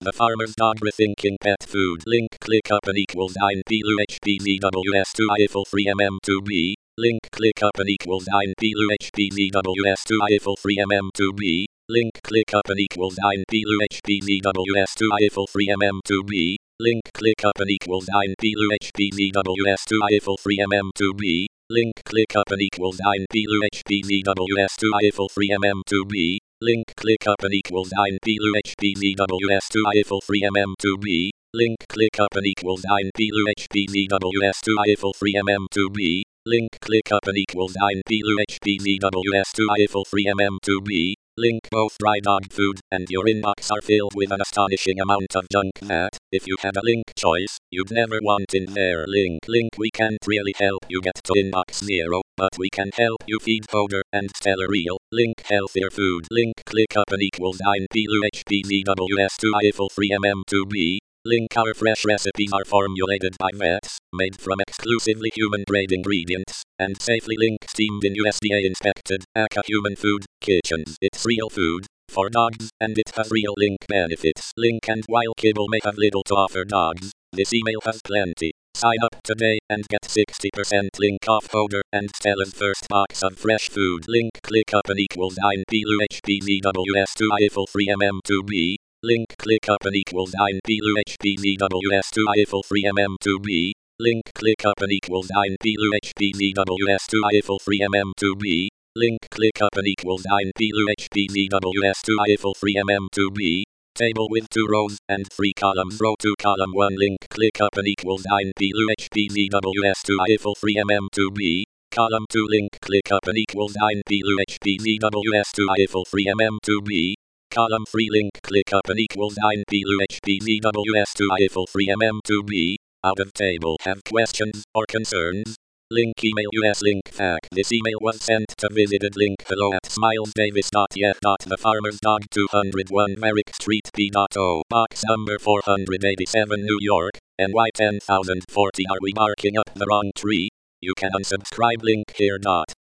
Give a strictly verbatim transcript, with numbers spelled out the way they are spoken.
The farmer's dog rethinking pet food. Link click up and equals nine P L U H P Z W S two Eiffel three M M two B. Link click up and equals nine P L U H P Z W S two Eiffel three M M two B. Link click up and equals nine P L U H P Z W S two Eiffel three M M two B. Link click up and equals nine P L U H P Z W S two Eiffel three M M two B. Link click up and equals nine P L U H P Z W S two Eiffel three M M two B. Link click up and equals nine P L U H P Z W S two Eiffel three M M two B. Link click up and equals nine P L U H P Z W S two Eiffel three M M two B. Link click up and equals nine P L U H P Z W S two Eiffel three M M two B. Link both dry dog food and your inbox are filled with an astonishing amount of junk that, if you had a link choice, you'd never want in there. Link link we can't really help you get to inbox zero, but we can help you feed fodder and Stellar Real. Link healthier food. Link click up and equals nine P L U H P Z W S two Eiffel three M M two B. Link our fresh recipes are formulated by vets, made from exclusively human-grade ingredients, and safely link steamed in U S D A-inspected, A C A human food kitchens. It's real food, for dogs, and it has real link benefits. Link and while kibble may have little to offer dogs, this email has plenty. Sign up today and get sixty percent link off fodder and Stella's first box of fresh food. Link click up and equals nine P L U H P Z W S two Eiffel three M M two B. Link click up and equals nine P L U H P Z W S two Eiffel three M M two B. Link click up and equals nine P L U H P Z W S two Eiffel three M M two B. Link click up and equals nine P L U H P Z W S two Eiffel three M M two B. Table with two rows and three columns. Row two column one. Link click up and equals nine P L U H P Z W S two Eiffel three M M two B. Column two. Link click up and equals nine P L U H P Z W S two Eiffel three M M two B. Column three. Link click up and equals nine P L U H P Z W S two Eiffel three M M two B. Out of table. Have questions or concerns? Link email us link fac. This email was sent to visited link hello at smilesdavis dot y f dot the farmer's dog two oh one Merrick Street P O Box number four eighty-seven New York, N Y ten thousand forty. Are we barking up the wrong tree? You can unsubscribe link here. Dot.